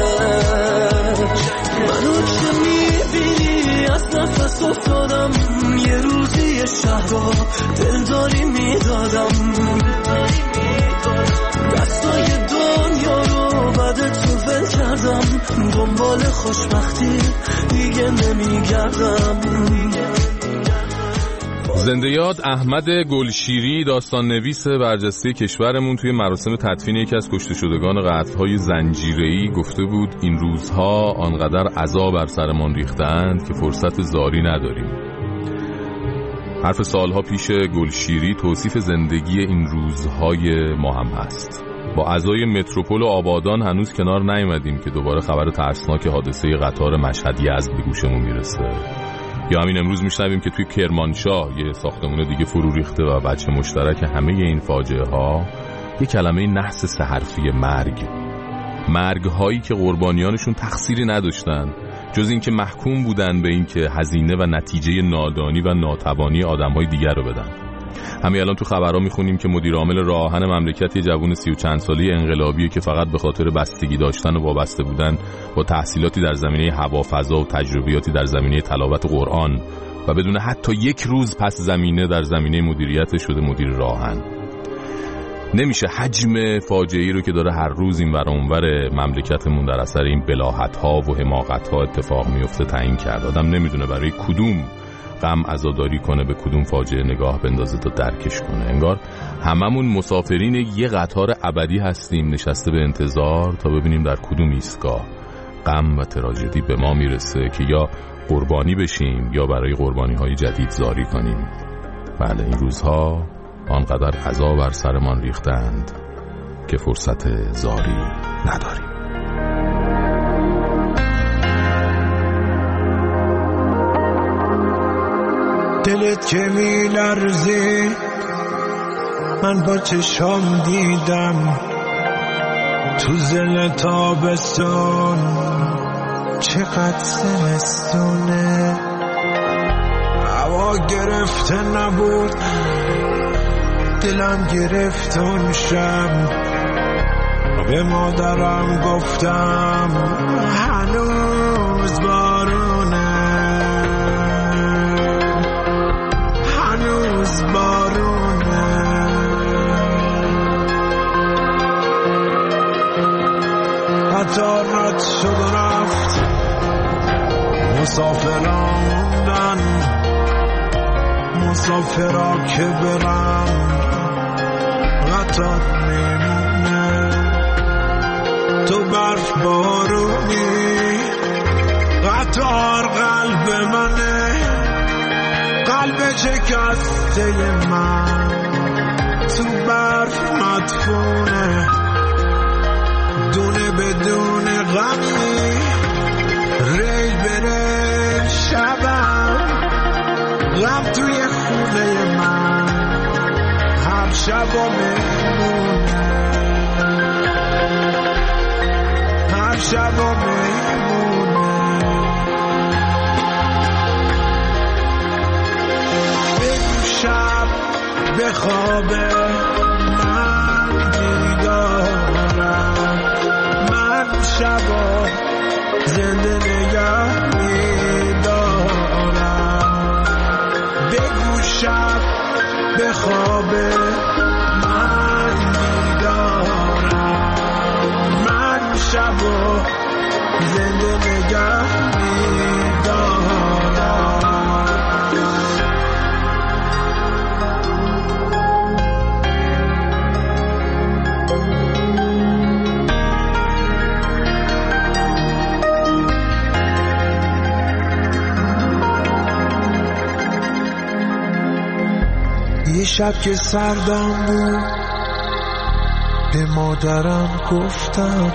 S18: منو که میبینی از نفس افتادم، یه روزی شهرها دلداری میدادم. دستای دنیا رو بعد تو ول کردم، دنبال خوشبختی دیگه نمیگردم.
S7: زنده یاد احمد گلشیری، داستان نویس برجسته کشورمون، توی مراسم تدفین یکی از کشته شدگان قتل‌های زنجیره‌ای گفته بود این روزها آنقدر عذاب بر سرمان ریختند که فرصت زاری نداریم. حرف سالها پیش گلشیری توصیف زندگی این روزهای ما هم هست. با اعضای متروپول و آبادان هنوز کنار نیامدیم که دوباره خبر ترسناک حادثه قطار مشهد یزد به گوشمون میرسه. یا همین امروز میشنویم که توی کرمانشاه یه ساختمون دیگه فرو ریخته و بچه مشترک همه این فاجعه ها یه کلمه نحس سه حرفی مرگ هایی که قربانیانشون تقصیری نداشتن جز این که محکوم بودن به این که هزینه و نتیجه نادانی و ناتوانی آدم‌های دیگر رو بدن. همین الان تو خبرها میخونیم که مدیر عامل راهن مملکت یه جوون 30 و چند ساله انقلابیه که فقط به خاطر بستگی داشتن و وابسته بودن با تحصیلاتی در زمینه هوافضا و تجربیاتی در زمینه تلاوت قرآن و بدون حتی یک روز پس زمینه در زمینه مدیریت شده مدیر راهن. نمیشه حجم فاجعه‌ای رو که داره هر روز این ور اونور مملکتمون در اثر این بلاهت‌ها و حماقت‌ها اتفاق میفته تعیین کرد. آدم نمیدونه برای کدوم غم عزاداری کنه، به کدوم فاجعه نگاه بندازه تا درکش کنه. انگار هممون مسافرین یه قطار ابدی هستیم نشسته به انتظار تا ببینیم در کدوم ایستگاه غم و تراژدی به ما میرسه که یا قربانی بشیم یا برای قربانی‌های جدید زاری کنیم. بله این روزها آنقدر عذاب بر سرمان ریختند که فرصت زاری نداریم.
S2: دلت که می لرزی من با چشام دیدم تو زل تابستون چقدر زمستونه هوا گرفته نبود دلم گرفت اون شب به مادرم گفتم هنوز بارونه هنوز بارونه قطار رد شد و رفت مسافران موندن مسافرا که برن قطار میمونه تو برف بارونی قطار قلب منه قلب شکسته من تو برف مدفونه دونه بدون غمی ریل بره شبم غم توی خونه من هر شب و میمونه هر شب و میمونه بگو شب بخوابه من بیدارم من شبا زنده نگه میدارم بگو شب بخوابه من بیدارم من شبا زنده نگه میدارم یه شب که سردم بود به مادرم گفتم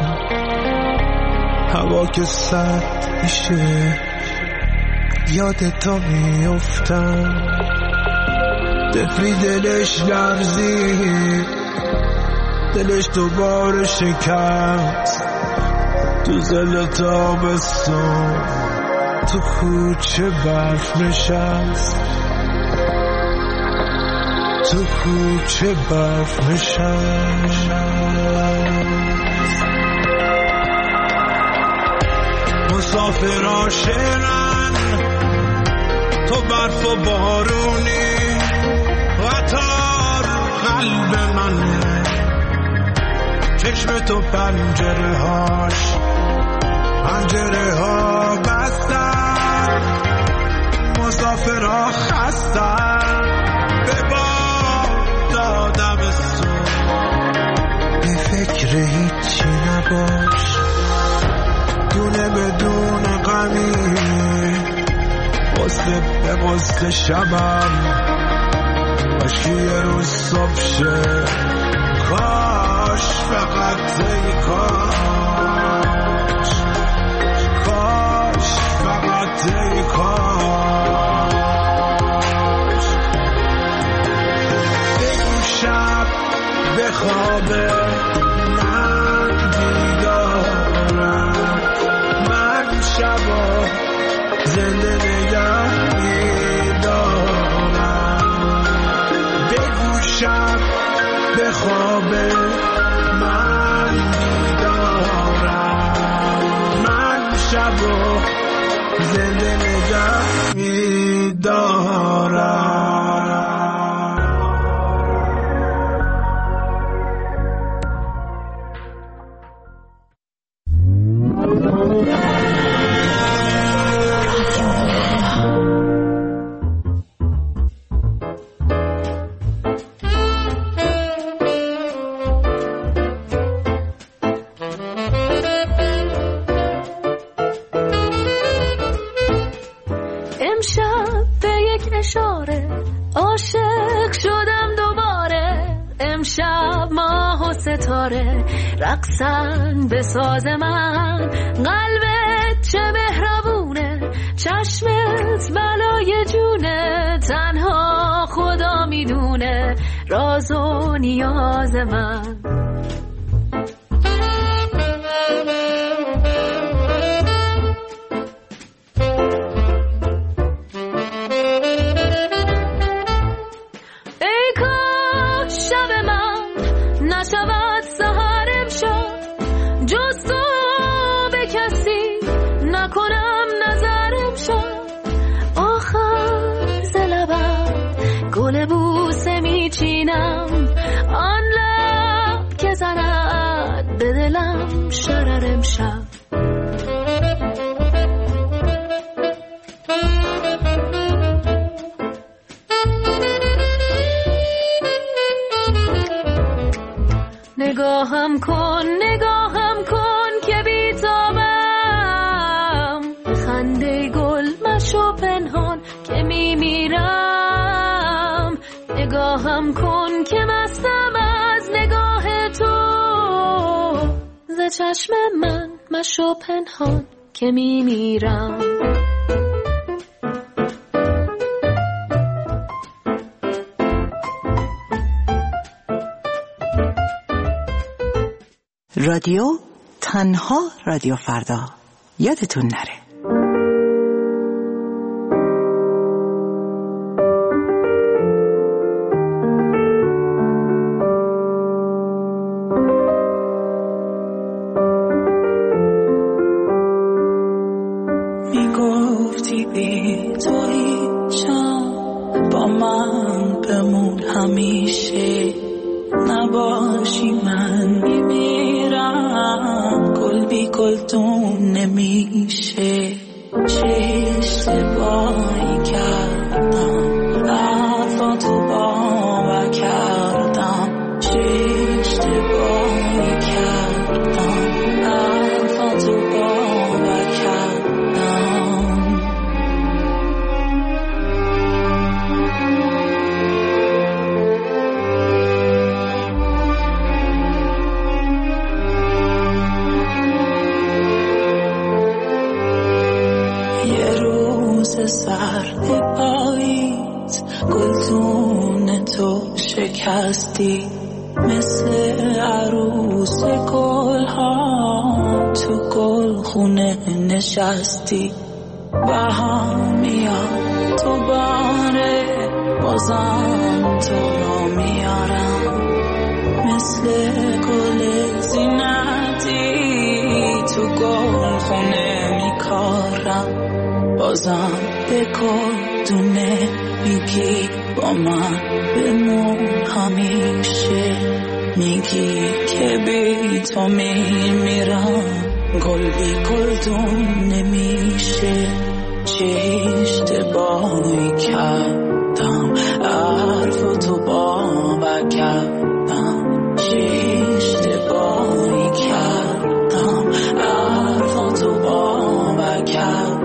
S2: هوا که سرد میشه یادتا میافتم دفری دلش لرزید دلش دوباره شکست تو زل تابستون تو کوچه برف نشست تو کوچه برف نشست مسافرها شیرن تو برف و بارونی قطار قلب منه چشم تو پنجره ها بستن مسافرها خستن به باد آدم به فکر هیچی نباش دونه بدون غمی قصه به قصه شبم کاش یه روز صبح شه کاش فقط ای کاش فقط ای کاش زنده نگه می‌دارم.
S3: عاشق شدم دوباره، امشب ماه و ستاره رقصن به ساز من. قلبت چه مهربونه، چشمت بلای جونه، تنها خدا میدونه راز و نیاز من. آن لب که زند به دلم شرر امشب. نگاهم کن که بیتابم، خنده گل مشو پنهان که میمیرم. نگاهم کن که مستم از نگاه تو، ز چشم من مشو پنهان که میمیرم.
S5: رادیو تنها رادیو فردا، یادتون نره.
S23: میگفتی بی تو هیچم، با من بمون همیشه، نباشی من میمیرم، گل بی گلدون نمیشه. چه اشتباهی کردم، حرفاتو باور کردم، چه اشتباهی کردم، حرفاتو باور کردم. سرد پاییز گلدون تو شکستی، مثل عروس گلها تو گلخونه نشستی. بهم میاد تو باره، بازم تو را میارم، مثل گل زینتی تو گلخونه میکارم. بازم به گلدونه میگی با من بمون همیشه، میگی که بی تو میمیرم، گل بی گلدون نمیشه. چه اشتباهی کردم، حرفتو باور کردم، چه اشتباهی کردم، حرفتو باور کردم.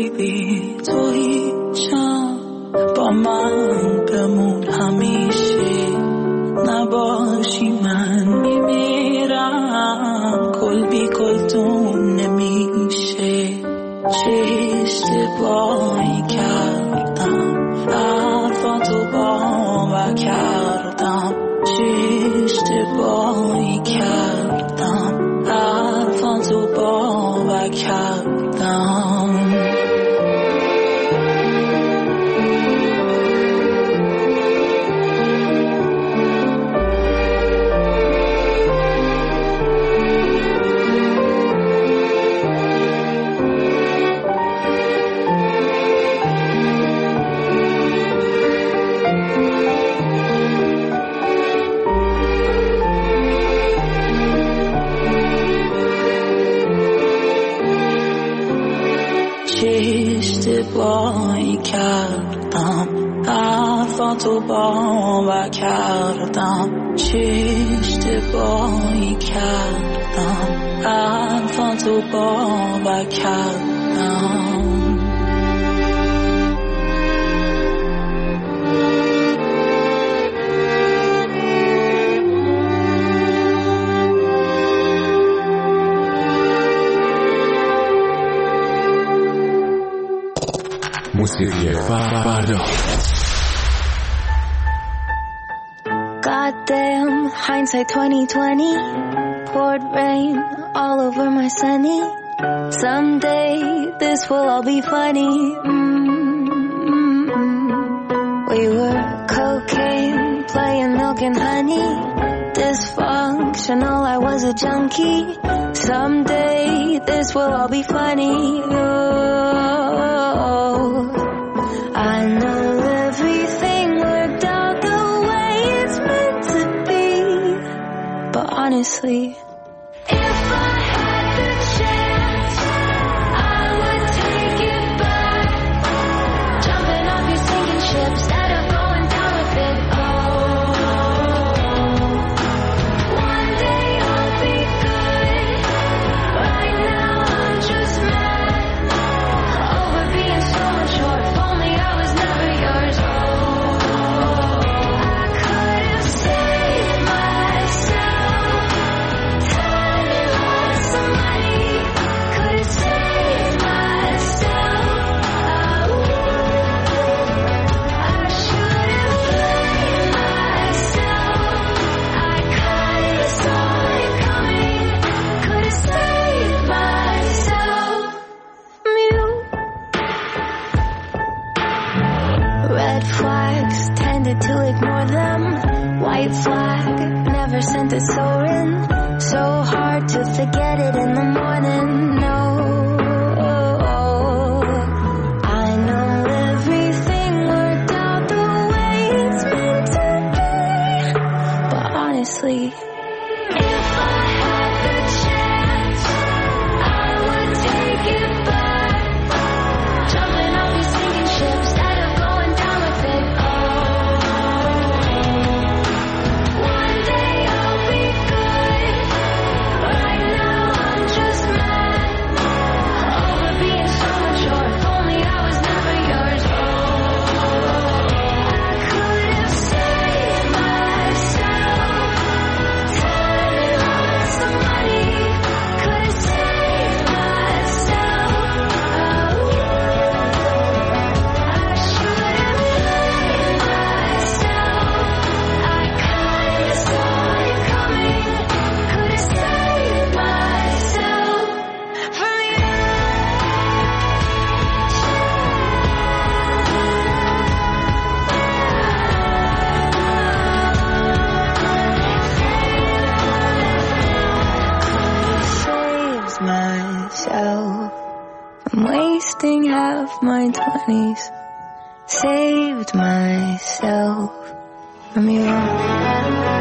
S23: بی تو هیچم با من بمون همیشه نباشی من میمیرم گل بی گلدون نمیشه چه اشتباهی کردم حرفاتو باور کردم چه اشتباهی کردم حرفاتو باور کردم اشتباهی کردم حرفاتو باور کردم چه اشتباهی کردم حرفاتو باور کردم
S4: موسیقی فردا.
S19: Goddamn, hindsight 2020 poured rain all over my sunny. Someday this will all be funny. We were cocaine, playing milk and honey. Dysfunctional, I was a junkie. Someday this will all be funny. I know everything worked out the way it's meant to be, but honestly, if I had the chance, I would take it back. Jumping off your sinking ship instead of going down with it. One day I'll be good. Right now I'm just mad over being so unsure. If only I was never yours. I could have saved myself. Time lost some money. Could have saved myself. I should have blamed myself. I kinda saw it coming. Could have saved myself. Mute. Red flags tended to ignore them. White flag never sent it soaring. So hard to forget it in the morning. No, I know everything worked out the way it's meant to be, but honestly, if I had the chance, I would take it back. Jumping off your sinking ship instead of going down with it. One day I'll be good. Right now I'm just mad over being so unsure. If only I was never yours. I could have saved myself. Time lost some money. Could have saved myself. I should have blamed myself. I kinda saw it coming. Could have saved myself from you. Saves myself. I'm wasting half my 20s. Saved myself from you.